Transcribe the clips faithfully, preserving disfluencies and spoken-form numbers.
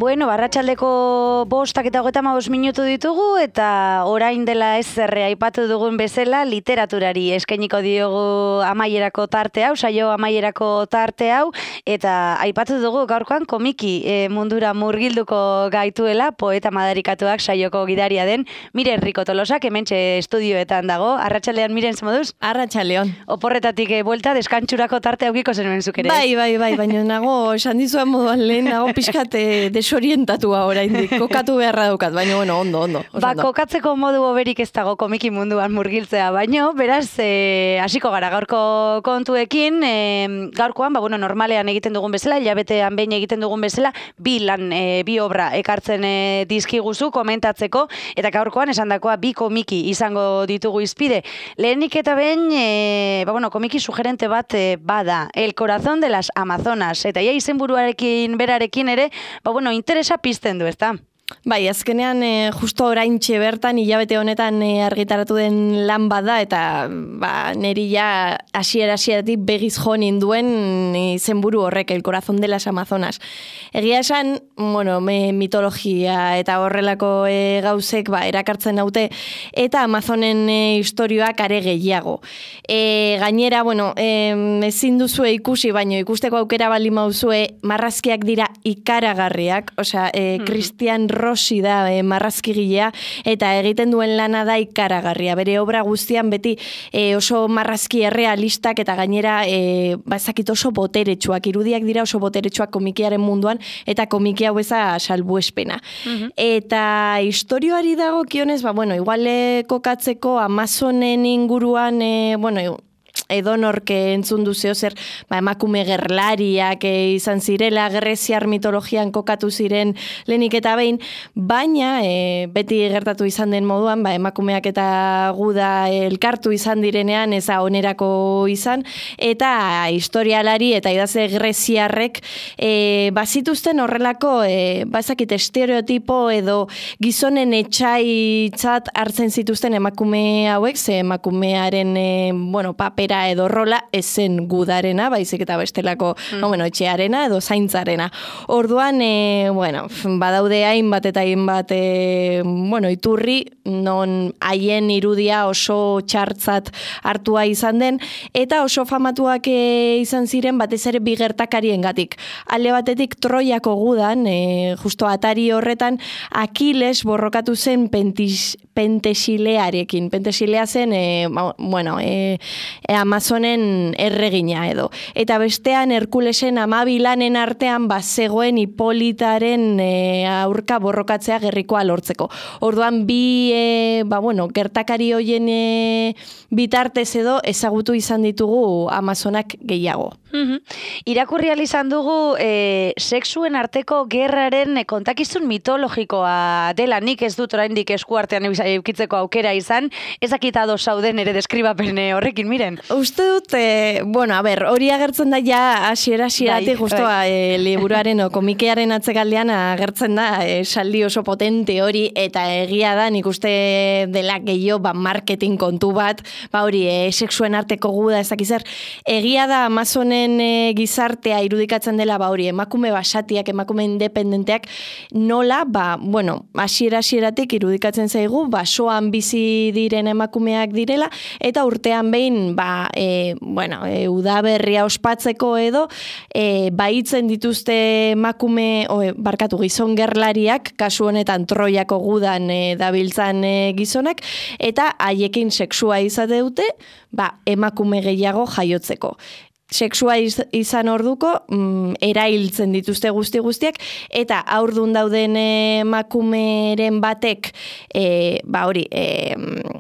Bueno, barratxaldeko bostak eta hogeita hamabost minutu ditugu eta orain dela ezerre aipatu dugun bezala literaturari eskainiko diogu amaierako tarte hau, saio amaierako tarte hau, eta aipatu dugu gaurkoan komiki e, mundura murgilduko gaituela poeta madarikatuak saioko gidaria den Miren Rico Tolosak, hementxe estudioetan dago. Arratsaldean Miren, zemoduz? Arratsaldeon. Oporretatik e, buelta, deskantxurako tarte haukiko zenuen zuk ere. Bai, bai, bai, baina nago, esan dizuan moduan lehen, nago pixkate desorientatua oraindik, kokatu beharra daukat, baina bueno, ondo, ondo. Ba, ondo. Kokatzeko modu hoberik ez dago komiki munduan murgiltzea, baino, beraz, e, hasiko gara gaurko kontuekin, e, gaurkoan, ba, bueno, normalean egiten dugun bezala, hilabetean behin egiten dugun bezala, bi lan, e, bi obra ekartzen e, dizkiguzu komentatzeko, eta gaurkoan esandakoa bi komiki izango ditugu izpide. Lehenik eta behin, e, ba, bueno, komiki sugerente bat e, bada, El corazón de las Amazonas, eta ia izenburuarekin berarekin ere, ba, bueno, interesa pizten du, ezta? Bai, azkenean e, justo oraintxe bertan hilabete honetan e, argitaratu den lan bada eta ba, neri ja hasiera hasieratik begiz jo ninduen izenburu horrek, El corazón de las Amazonas. Egia esan, bueno, me, mitologia eta horrelako e, gauzek ba, erakartzen naute eta Amazonen e, istorioak are gehiago. E, gainera, bueno, e, ezin duzue ikusi, baino ikusteko aukera baldin mauzue, marrazkiak dira ikaragarriak, osea, e, Christian Rossi da e, marrazkigilea eta egiten duen lana da ikaragarria. Bere obra guztian beti e, oso marrazki errealistak eta gainera e, bazakit oso boteretsuak, irudiak dira oso boteretsuak komikiaren munduan eta komiki hau eza salbuespena. Uh-huh. Eta istorioari dago kionez, ba, bueno, igual e, kokatzeko Amazonen inguruan, e, bueno, edonork entzun duzeo zer ba, emakume gerlariak e, izan zirela, greziar mitologian kokatu ziren lehenik eta behin, baina e, beti gertatu izan den moduan, ba, emakumeak eta guda elkartu izan direnean eza onerako izan, eta historialari eta idaze greziarrek e, bazituzten horrelako e, bazakit estereotipo edo gizonen etxaitzat hartzen zituzten emakume hauek, ze emakumearen e, bueno, papera edo rola ezen gudarena, baizik eta bestelako mm. no, bueno, etxearena edo zaintzarena. Orduan, e, bueno, badaude hainbat eta hainbat e, bueno, iturri, non haien irudia oso txartzat hartua izan den, eta oso famatuak e, izan ziren batez ere bigertakariengatik. Alde batetik Troiako gudan, e, justo atari horretan, Akiles borrokatu zen pentis, Pentesilearekin. Pentesilea zen, e, bueno, e, e, Amazonen erregina edo. Eta bestean Herkulesen amabilanen artean bazegoen Hipolitaren e, aurka borrokatzea gerrikoa lortzeko. Orduan bi, e, ba bueno, gertakari hoien e, bitartez edo ezagutu izan ditugu Amazonak gehiago. Mm-hmm. Irakurri ahal izan dugu e, sexuen arteko gerraren e, kontakizun mitologikoa dela, nik ez dut oraindik eskuartean eukitzeko aukera izan, ezakita ados zauden ere deskribapen horrekin, Miren. Uste dut, e, bueno, a ber, hori agertzen da ja hasiera hasieratik justoa e, liburuaren o komikearen atzegaldean agertzen da e, saldi oso potente hori eta egia da nik uste dela gehiago ba, marketing kontu bat, ba hori e, sexuen arteko guda ezakizer, egia da Amazonen e, gizartea irudikatzen dela ba hori emakume basatiak, emakume independenteak nola, ba, bueno, hasiera hasieratik irudikatzen zaigu, basoan bizi diren emakumeak direla eta urtean behin ba, e, bueno, e, udaberria ospatzeko edo e, baitzen dituzte emakume, o, e, barkatu gizon gerlariak, kasu honetan Troiako gudan e, dabiltzan e, gizonak, eta haiekin sexua izate dute, ba, emakume gehiago jaiotzeko. Sexua izan orduko, mm, erailtzen dituzte guzti guztiak, eta aurdun dauden emakumeren batek, e, ba hori, e,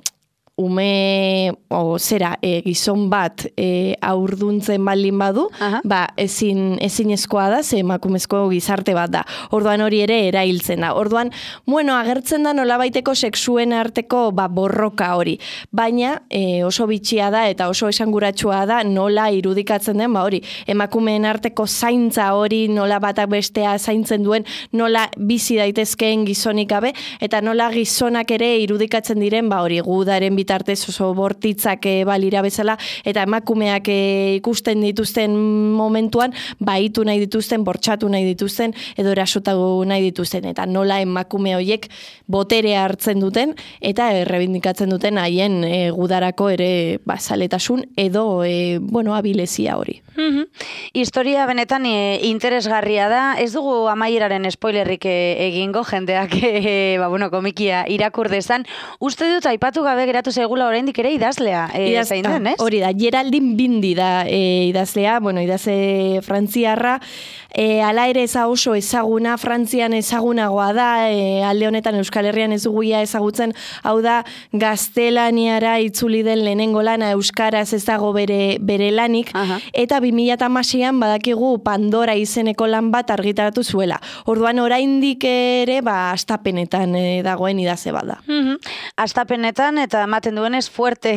ume, o zera, e, gizon bat e, aurduntzen baldin badu, Aha. ba, ezin, ezinezkoa da, ze emakumezko gizarte bat da. Orduan hori ere erailtzen da. Orduan, bueno, agertzen da nolabaiteko sexuen arteko ba, borroka hori. Baina e, oso bitxia da eta oso esanguratsua da nola irudikatzen den, ba hori, emakumeen arteko zaintza hori, nola batak bestea zaintzen duen, nola bizi daitezkeen gizonik gabe, eta nola gizonak ere irudikatzen diren, ba hori, gudaren bitartez oso bortitzak e, balira bezala, eta emakumeak e, ikusten dituzten momentuan, baitu nahi dituzten, bortxatu nahi dituzten, edo erasotatu nahi dituzten, eta nola emakume horiek boterea hartzen duten, eta errebindikatzen duten haien e, gudarako ere ba, zaletasun, edo e, bueno, abilezia hori. Mm-hmm. Historia benetan e, interesgarria da, ez dugu amaieraren spoilerrik e, egingo, jendeak e, ba, bueno, komikia irakur dezan. Uste dut aipatu gabe geratu zaigula oraindik ere idazlea e, Idaz, zein den, ez? Hori da, Geraldine Bindi da e, idazlea, bueno, idazle frantziarra, e, ala ere eza oso ezaguna, Frantzian ezagunagoa da, e, alde honetan Euskal Herrian ez duguia ezagutzen, hau da, gaztelaniara itzuli den lehenengo lana, euskaraz ez dago bere, bere lanik, Aha. eta bi mila hamaseian badakigu Pandora izeneko lan bat argitaratu zuela. Orduan oraindik ere ba astapenetan e, dagoen idaze bada. Mm-hmm. Astapenetan eta ematen duenez fuerte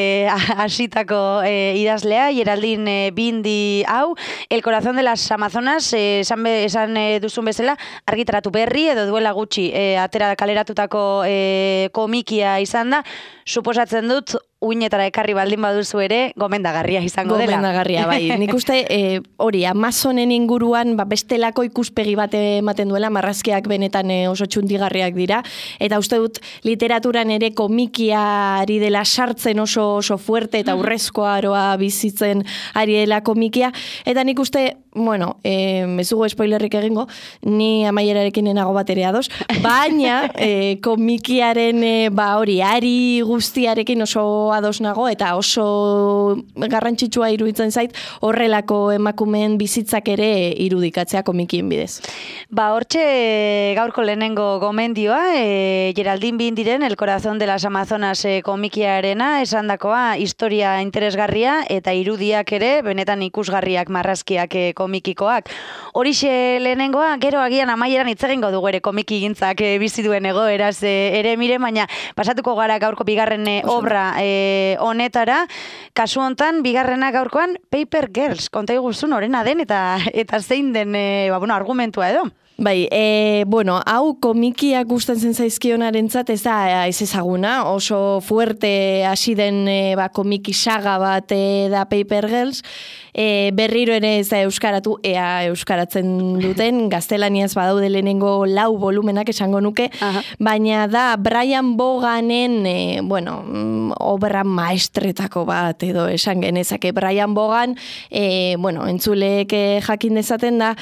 hasitako e, e, idazlea, Geraldine Bindi hau, El corazón de las Amazonas, e, esan, be, esan e, duzun bezala, argitaratu berri edo duela gutxi e, atera kaleratutako e, komikia izan da, suposatzen dut uinetara ekarri baldin baduzu ere, gomendagarria izango dela. Gomendagarria, bai. Nik uste e, hori, Amazonen inguruan ba, bestelako ikuspegi bat ematen duela, marrazkiak benetan e, oso txundigarriak dira, eta uste dut literaturan ere komikiari dela sartzen oso oso fuerte, eta urrezko aroa bizitzen ari dela komikia, eta nik uste, bueno, e, ez dugu spoilerrik egingo, ni amaierarekin enago bat ere ados, baina e, komikiaren e, ba hori, ari guztiarekin oso ados nago, eta oso garrantzitsua iruditzen zait horrelako emakumeen bizitzak ere irudikatzea komikien bidez. Ba, hortxe gaurko lehenengo gomendioa, e, Geraldine Bindiren El corazón de las Amazonas e, komikiarena, esandakoa historia interesgarria eta irudiak ere benetan ikusgarriak marrazkiak e, komikikoak. Horixe lehenengoa, gero agian amaieran hitz egingo dugu ere komikigintzak e, bizi duen egoeraz e, ere mire, baina pasatuko gara gaurko bigarren e, obra e, honetara, kasu hontan bigarrena gaurkoan Paper Girls, konta iguzun horrena den eta eta zein den e, ba, bueno, argumentua edo. Bai, e, bueno, hau komikiak gustatzen zaizkionarentzat ez da ez ezaguna, oso fuerte hasi den e, ba, komiki saga bat e, da Paper Girls, e, berriro ere ez da euskaratu, ea euskaratzen duten, gaztelaniaz badaude lehenengo lau volumenak esango nuke, Aha. baina da Brian Boganen, e, bueno, obra maestretako bat edo esan genezake. Brian Bogan, e, bueno, entzuleek e, jakin dezaten da,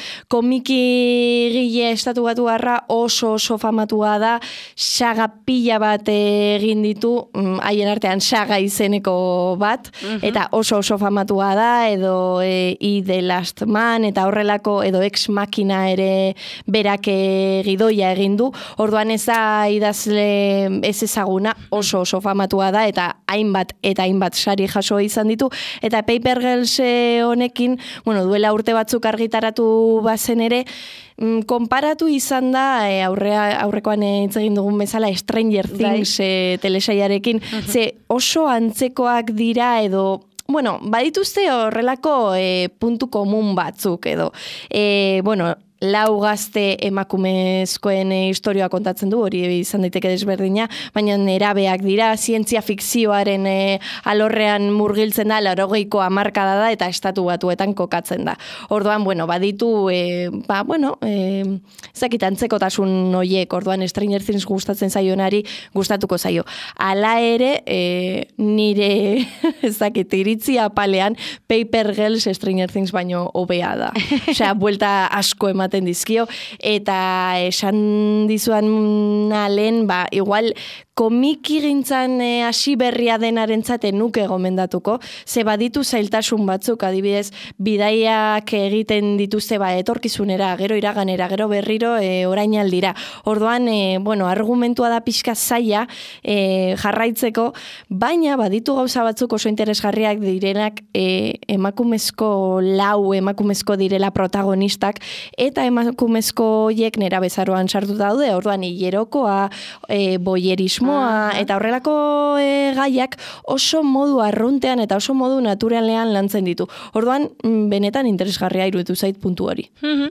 komiki gile estatu batu garra oso oso famatua da, saga pila bat egin ditu, haien artean saga izeneko bat, uh-huh. eta oso oso famatua da, edo e, I The Last Man, eta horrelako, edo Ex Machina ere berak gidoia egin du, orduan ez da idazle ez ezaguna, oso oso famatua da, eta hainbat eta hainbat sari jaso izan ditu, eta Paper Girls honekin, bueno, duela urte batzuk argitaratu bazen ere, konparatu izan da e, aurrea, aurrekoan hitz egin dugun bezala Stranger Things e, telesaiarekin, uh-huh. ze oso antzekoak dira edo bueno, badituzte horrelako e, puntu komun batzuk edo e, bueno, lau gazte emakumezkoen historioa kontatzen du, hori izan daiteke desberdina, baina nerabeak dira, zientzia fikzioaren e, alorrean murgiltzen da, laurogeiko hamarkada da, eta estatu batuetan kokatzen da. Orduan, bueno, baditu, e, ba, bueno, e, ezakit antzekotasun noiek, orduan Stranger Things gustatzen zaionari, gustatuko zaio. Hala ere, e, nire, ezakit, iritzia apalean, Paper Girls Stranger Things baino hobea da. Osea, buelta asko ematen dizkio, eta esan dizuan lehen, ba, igual komiki gintzan hasi e, berria denarentzat nuke gomendatuko, ze baditu zailtasun batzuk, adibidez, bidaiak egiten dituzte ba, etorkizunera, gero iraganera, gero berriro e, orain aldira. Orduan, e, bueno, argumentua da pixka zaila e, jarraitzeko, baina baditu gauza batzuk oso interesgarriak direnak e, emakumezko lau, emakumezko direla protagonistak, eta eta emakumezko hiek nera bezaroan sartu daude, orduan hilerokoa, e, boyerismoa, eta horrelako e, gaiak oso modu arruntean eta oso modu naturalean lantzen ditu. Orduan, benetan interesgarria iruditu zait puntu hori.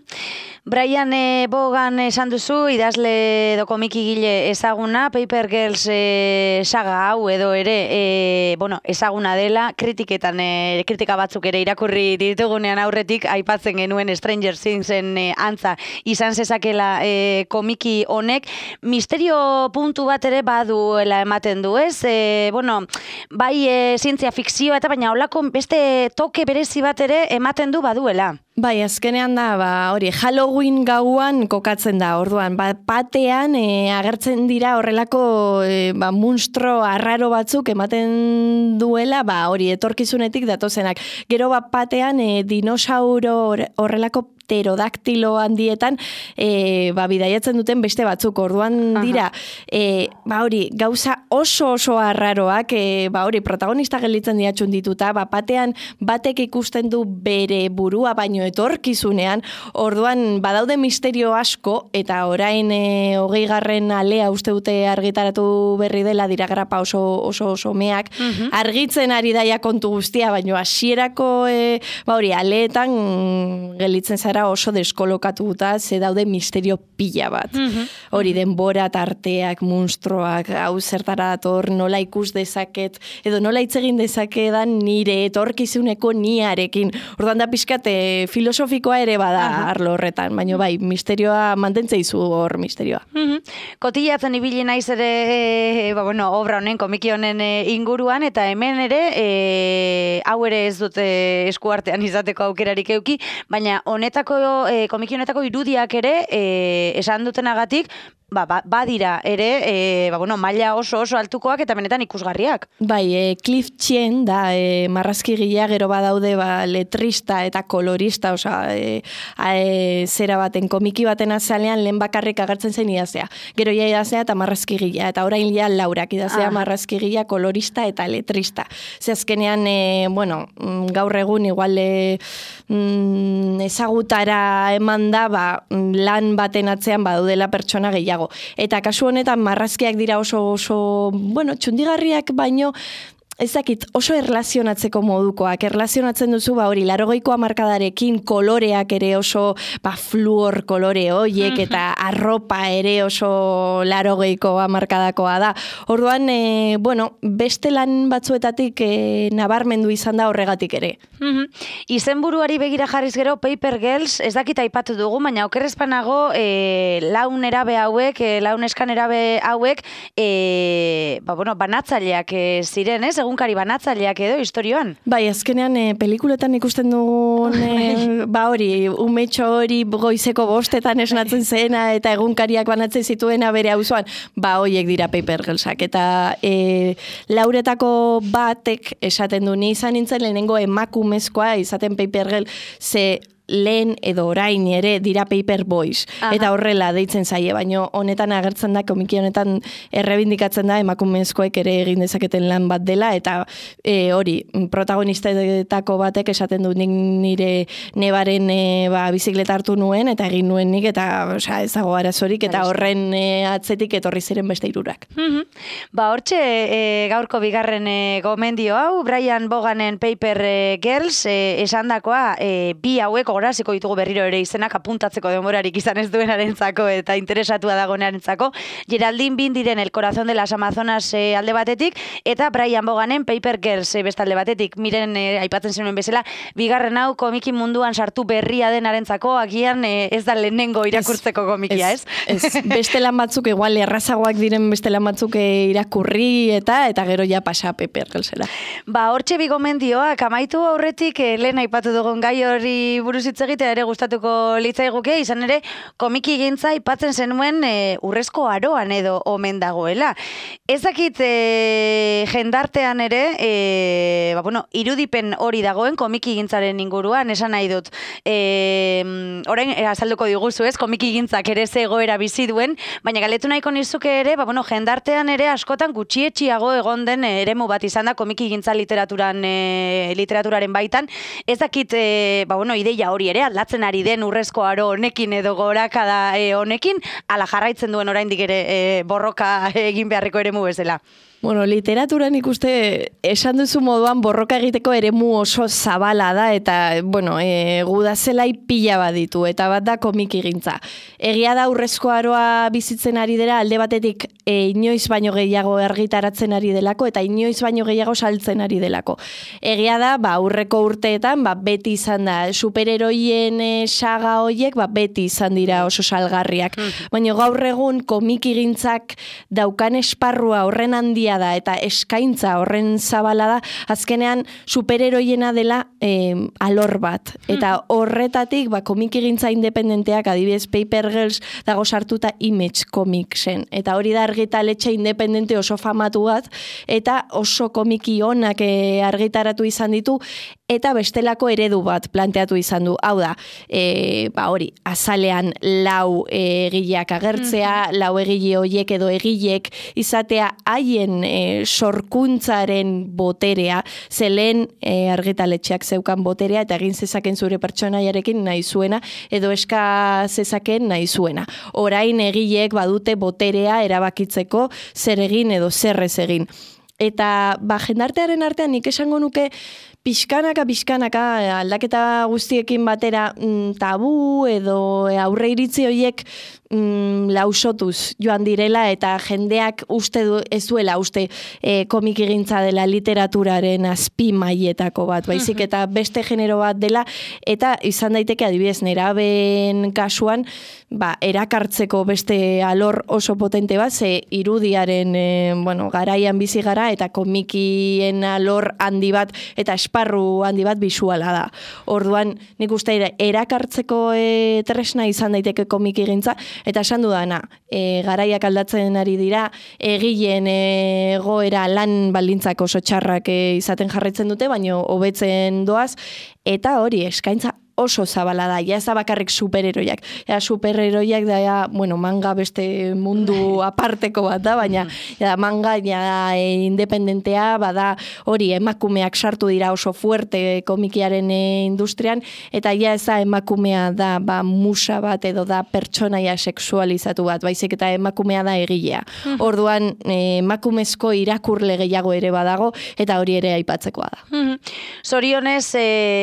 Brian e, Bogan esan duzu, idazle edo komikigile ezaguna, Paper Girls e, saga hau edo ere e, bueno, ezaguna dela, kritiketan, e, kritika batzuk ere irakurri ditugunean aurretik, aipatzen genuen Stranger Thingsen e, antza izan zezakela e, komiki honek, misterio puntu bat ere baduela ematen du, ez? E, bueno, bai e, zientzia fikzioa eta baina holako beste toke berezi bat ere ematen du baduela. Bai, azkenean da, ba, hori, Halloween gauan kokatzen da, orduan, ba, batean e, agertzen dira horrelako e, ba, monstro arraro batzuk ematen duela, ba, hori, etorkizunetik datozenak. Gero bat batean e, dinosauro horrelako pterodaktilo handietan e, ba, bidaiatzen duten beste batzuk, orduan dira, e, ba, hori, gauza oso oso arraroak, e, ba, hori, protagonista gelditzen diatxun dituta, ba, batean batek ikusten du bere burua baino etorkizunean, orduan badaude misterio asko, eta orain e, hogei garren alea uste dute argitaratu berri dela diragrapa oso oso oso meak, argitzen ari daia kontu guztia, baino hasierako e, ba hori, aleetan gelditzen zara oso deskolokatuta, ze daude misterio pila bat. Hori, denbora tarteak, monstruoak, hau zertara dator, nola ikus dezaket, edo nola hitz egin dezakedan nire etorkizuneko niarekin. Orduan da pixkate filosofikoa ere bada arlo horretan, baina bai, misterioa mantentzeizu hor misterioa. Kotillatzen ibili naiz ere, e, ba, bueno, obra honen, komiki honen e, inguruan, eta hemen ere, e, hau ere ez dute eskuartean izateko aukerarik euki, baina honetako, e, komiki honetako irudiak ere, e, esan dutenagatik, ba, ba, badira ere, e, ba, bueno, maila oso oso altukoak eta benetan ikusgarriak. Bai, e, Cliff Chien da e, marrazkigilea, gero badaude ba, letrista eta kolorista, oza, e, e, zera baten, komiki baten azalean lehen bakarrik agertzen zen idazea. Gero ja idazea eta marrazkigilea, eta orain ja laurak idazea ah. marrazkigilea, kolorista eta letrista. Ze azkenean, e, bueno, gaur egun igual e, mm, ezagutara eman da, ba, lan baten atzean badaudela pertsona gehiago. Eta kasu honetan marrazkiak dira oso, oso, bueno, txundigarriak baino, ezakit, oso erlazionatzeko modukoak, erlazionatzen duzu, ba hori, larogeiko hamarkadarekin koloreak ere oso, ba, fluor kolore hoiek, eta arropa ere oso larogeiko hamarkadakoa da. Orduan, e, bueno, beste lan batzuetatik e, nabarmendu izan da horregatik ere. Izenburuari begira jarriz gero, Paper Girls, ez dakit aipatu dugu, baina okerrezpanago, e, laun erabe hauek, e, laun eskan erabe hauek, e, ba, bueno, banatzaileak e, ziren, ez? Egunkari banatzaileak edo istorioan. Bai, azkenean e, pelikuletan ikusten dugun, e, ba hori, umetxo hori goizeko bostetan esnatzen zena eta egunkariak banatzen zituena bere auzoan, ba hoiek dira Paper Girlsak. Eta e, lauretako batek esaten du, ni izan nintzen lehenengo emakumezkoa izaten Paper Girl, ze lehen edo orain ere dira Paper Boys. Aha. Eta horrela deitzen zaie, baino honetan agertzen da, komiki honetan errebindikatzen da emakumezkoek ere egin dezaketen lan bat dela, eta e, hori, protagonistetako batek esaten du nik nire nebaren e, ba, bizikleta hartu nuen, eta egin nuen nik, eta osea, ez dago arazorik, eta horren e, atzetik etorri ziren beste hirurak. Mm-hmm. Ba, hortxe e, gaurko bigarren e, gomendio hau, Brian Boganen Paper e, Girls, e, esandakoa, e, bi hauek goraziko ditugu berriro ere izenak apuntatzeko denborarik izan ez duenarentzako eta interesatua dagoenarentzako. Geraldine Bindiren El Corazón de las Amazonas e, alde batetik, eta Brian Boganen Paper Girls e, bestalde batetik. Miren, e, aipatzen zenuen bezala, bigarren hau komiki munduan sartu berria denarentzako, agian e, ez da lehenengo irakurtzeko komikia, ez? Ez, ez. Beste lan batzuk, igual errazagoak diren beste lan batzuk irakurri eta eta gero ja pasa Paper Girlsera. Ba, hortxe bigomendioak amaitu aurretik, e, lehen aipatu dugun gai hori buruz hitz egitea ere gustatuko litzaiguke, izan ere komiki gintza aipatzen zenuen e, urrezko aroan edo omen dagoela. Ez dakit e, jendartean ere, e, ba, bueno, irudipen hori dagoen komiki gintzaren inguruan, esan nahi dut. E, orain, e, azalduko diguzu ez, komiki gintzak ere zegoera bizi duen, baina galetu nahiko nizuke ere, ba, bueno, jendartean ere askotan gutxietxiago egon den e, eremu bat izan da komiki gintza literaturan, e, literaturaren baitan. Ez dakit, e, ba, bueno, ideia ea hori ere aldatzen ari den urrezko aro honekin edo gorakada e, honekin, ala jarraitzen duen oraindik ere e, borroka egin beharreko eremu bezala. Bueno, literaturan ikuste esan duzu moduan borroka egiteko eremu oso zabala da eta, bueno, e, gudazelai pila bat ditu eta bat da komikigintza. Egia da urrezko aroa bizitzen ari dela alde batetik e, inoiz baino gehiago argitaratzen ari delako eta inoiz baino gehiago saltzen ari delako. Egia da, ba, aurreko urteetan, ba, beti izan da, superheroien e, saga hoiek, ba, beti izan dira oso salgarriak. Baina gaur egun komikigintzak daukan esparrua horren handia da eta eskaintza horren zabala da, azkenean superheroiena dela eh, alor bat. Eta horretatik, ba, komikigintza independenteak, adibidez Paper Girls dago sartuta Image Comicsen. Eta hori da argitaletxe independente oso famatu bat, eta oso komiki onak eh, argitaratu izan ditu, eta bestelako eredu bat planteatu izan du. Hau da, e, ba hori, azalean lau egileak agertzea, mm-hmm. lau egile hoiek edo egilek izatea haien e, sorkuntzaren boterea, zelen e, argitaletxeak zeukan boterea eta egin zezaken zure pertsonaiarekin nahi zuena edo eska zezaken nahi zuena. Orain egileek badute boterea erabakitzeko zer egin edo zer ez egin. Eta ba, jendartearen artean nik esango nuke pixkanaka, pixkanaka, aldaketa guztiekin batera mm, tabu edo aurre iritzi horiek mm, lausotuz joan direla eta jendeak uste du, ez duela uste e, komikigintza dela literaturaren azpi mailetako bat, baizik eta beste genero bat dela eta izan daiteke adibidez neraben kasuan ba, erakartzeko beste alor oso potente bat, ze irudiaren e, bueno, garaian bizi gara eta komikien alor handi bat eta esparru handi bat bisuala da. Orduan, nik uste erakartzeko e, tresna izan daiteke komikigintza, eta esan dudana, e, garaiak aldatzen ari dira, egileen egoera lan baldintzak oso txarrak e, izaten jarraitzen dute, baino hobetzen doaz, eta hori eskaintza oso zabala da, ja ez da bakarrik superheroiak. Ja, superheroiak da, ja, bueno, manga beste mundu aparteko bat da, baina ja, manga ja, e, independentea, bada hori emakumeak sartu dira oso fuerte komikiaren e, industrian, eta ja ez da emakumea da ba, musa bat edo da pertsonaia sexualizatu bat, baizik eta emakumea da egilea. Orduan, e, emakumezko irakurle gehiago ere badago, eta hori ere aipatzekoa da. Zorionez,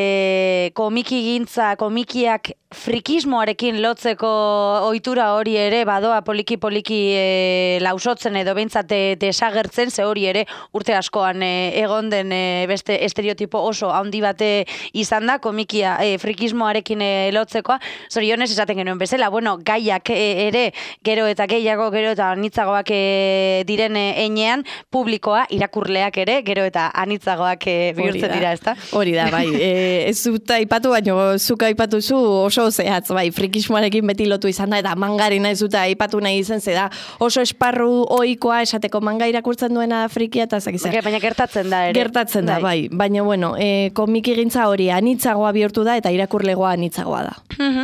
e, komikigintza komikiak frikismoarekin lotzeko ohitura hori ere badoa poliki-poliki e, lausotzen edo behintzat desagertzen, ze hori ere urte askoan e, egon den e, beste estereotipo oso handi bate izan da, komikia e, frikismoarekin e, lotzekoa. Zorionez esaten genuen bezala, bueno, gaiak e, ere gero eta gehiago, gero eta anitzagoak e, diren e, enean, publikoa, irakurleak ere, gero eta anitzagoak e, bihurtzen dira, ezta? Hori da, bai. E, ez dut aipatu, baino zuk aipatuzu oso zehatz, bai, frikismoarekin beti lotu izan da, eta mangarina ez dut aipatu nahi izen, ze da oso esparru ohikoa esateko manga irakurtzen duena da frikia, eta zakizar. Okay, baina gertatzen da, ere. Gertatzen da, bai. Baina, bueno, e, komikigintza hori anitzagoa bihurtu da, eta irakurlegoa anitzagoa da.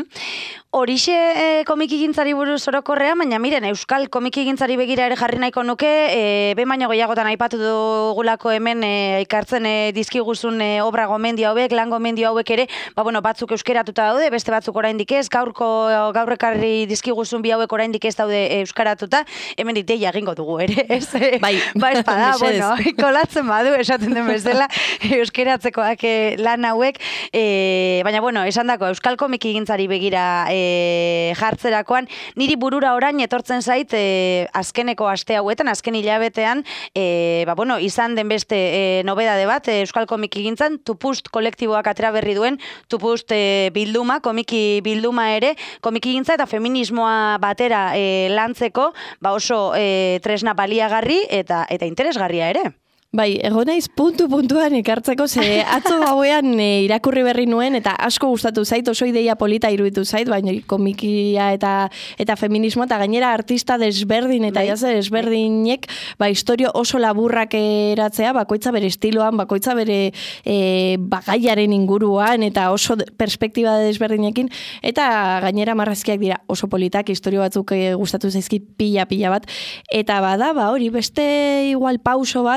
Horixe e, komikigintzari buruz orokorrean, baina miren, euskal komikigintzari begira ere jarri nahiko nuke, e, behin baino gehiagotan aipatu dugulako hemen e, ikartzen e, dizkiguzun e, obra gomendio hauek, lan gomendio hauek ere, ba, bueno, batzuk euskeratuta daude, beste batzuk oraindik ez, gaurko gaur ekarri dizkiguzun bi hauek oraindik ez daude euskaratuta, hemen deia egingo dugu ere, ez? Bai, ba, espada, bueno, kolatzen badu, esaten den bezala, euskeratzekoak e, lan hauek, e, baina, bueno, esan dako, euskal komikigintzari begira e, jartzerakoan, niri burura orain etortzen zait e, azkeneko aste hauetan, azken hilabetean, e, ba, bueno, izan den beste e, nobedade bat, e, euskal komikigintzan, Tupust kolektiboak atera berri duen, Tupust e, bilduma, komiki bilduma ere, komikigintza eta feminismoa batera e, lantzeko, ba oso e, tresna baliagarri eta eta interesgarria ere. Bai, egon naiz puntu-puntuan ikartzeko, ze atzo gauean e, irakurri berri nuen, eta asko gustatu zait, oso ideia polita iruditu zait, baina komikia eta eta feminismo, eta gainera artista desberdin, eta bai. Jaze desberdinek, ba, historio oso laburrak eratzea, bakoitza bere estiloan, bakoitza bere e, bagaiaren inguruan, eta oso perspektiba desberdinekin, eta gainera marrazkiak dira oso politak, historio batzuk e, gustatu zaizkit pila-pila bat, eta bada, ba, hori, beste igual pauso bat,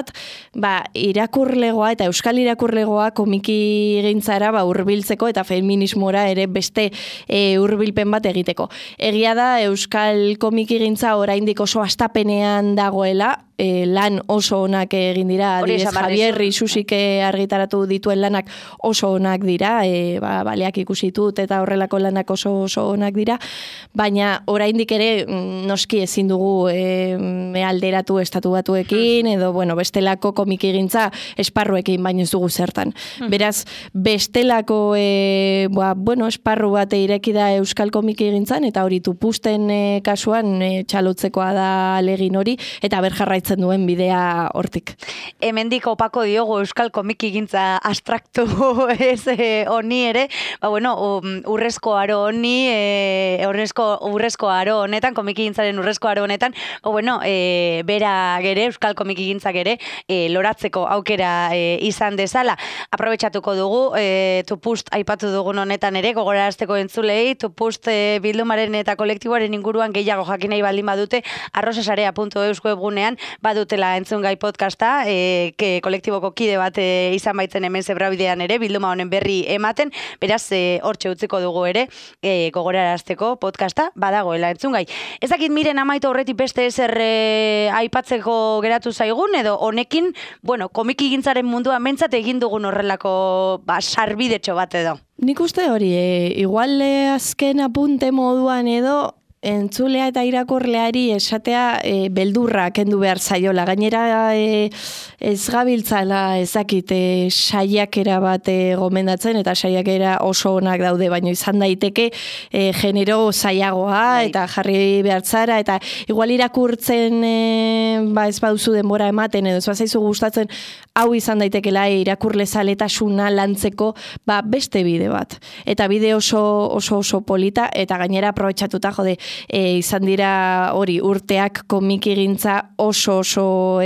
ba, irakurlegoa eta euskal irakurlegoa komiki gintzara ba, urbiltzeko eta feminismora ere beste e, urbilpen bat egiteko. Egia da euskal komiki gintza oraindik oso astapenean dagoela, E, lan oso onak egin dira, adibidez Javier Isusik argitaratu dituen lanak oso onak dira, e, ba, baleak ikusi ditut eta horrelako lanak oso oso onak dira, baina oraindik ere noski ezin dugu e, alderatu estatu batuekin edo bueno, bestelako komikigintza esparruekin baino ez dugu zertan. Beraz, bestelako e, ba, bueno, esparru bat ireki da euskal komikigintzan eta hori Tupusten e, kasuan e, txalotzekoa da alegin hori eta ber jarraitzen duen bidea hortik. Hemendik opako diogu euskal komikigintza abstraktu ez honi ere, ba bueno, urrezko aro honi, e, urrezko, urrezko aro honetan, komikigintzaren urrezko aro honetan, ba bueno, e, bera gere, euskal komikigintzak ere, e, loratzeko aukera e, izan dezala. Aprobetxatuko dugu, e, Tupust aipatu dugun honetan ere, gogorarazteko entzulei, Tupust e, bildumaren eta kolektiboaren inguruan gehiago jakin nahi baldin badute, arrosasarea puntu eus webgunean badutela entzungai podcasta, e, ke, kolektiboko kide bat e, izan baitzen hemen zebrabidean ere, bilduma honen berri ematen, beraz, e, hortxe utziko dugu ere, e, gogorarazteko podcasta badagoela entzungai. Ezakit miren amaitu horretik beste ezer e, aipatzeko geratu zaigun, edo honekin, bueno, komikigintzaren munduan mentzat egin dugun horrelako ba, sarbidetxo bat edo. Nik uste hori, e, igual e, azken apunte moduan edo, entzulea eta irakurleari esatea e, beldurra kendu behar zaiola. Gainera e, ez gabiltzala ezakit e, saiakera bat e, gomendatzen eta saiakera oso onak daude, baino izan daiteke e, genero zaiagoa eta jarri behar zara eta igual irakurtzen e, ba ez baduzu denbora ematen edo ez bazaizu gustatzen hau izan daitekela e, irakurle zaletasuna lantzeko ba, beste bide bat. Eta bide oso oso oso polita eta gainera aprobetxatuta jode E, izan dira hori urteak komikigintza oso oso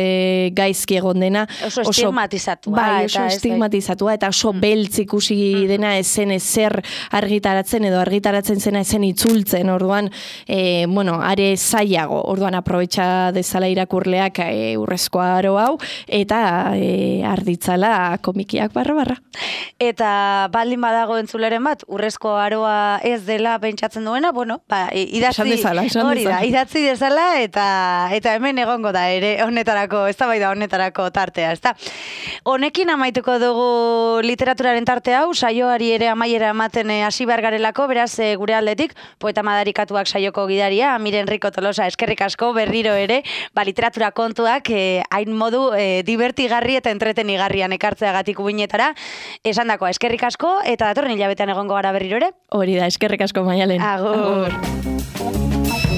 e, gaizki egon dena. Oso estigmatizatua. Bai, oso estigmatizatua eta oso beltz ikusi dena ezen ezer argitaratzen edo argitaratzen zena ezen itzultzen, orduan, e, bueno, are zailago, orduan aprobetxa dezala irakurleak e, urrezko aro hau eta e, arditzala komikiak barra barra. Eta baldin badago entzuleren bat, urrezko aroa ez dela pentsatzen duena, bueno, ba, idatzi Dezala, hori da, idatzi dezala eta eta hemen egongo da ere honetarako, eztabaida honetarako tartea, ezta. Honekin amaituko dugu literaturaren tarte hau, saioari ere amaiera ematen hasi behar garelako, beraz e, gure aldetik, poeta madarikatuak saioko gidaria, Miren Rico Tolosa, eskerrik asko berriro ere, ba, literatura kontuak e, hain modu e, divertigarri eta entretenigarrian ekartzeagatik uinetara, esandakoa eskerrik asko eta datorren hilabetean egongo gara berriro ere. Hori da, eskerrik asko Maialen. Agur. Agur.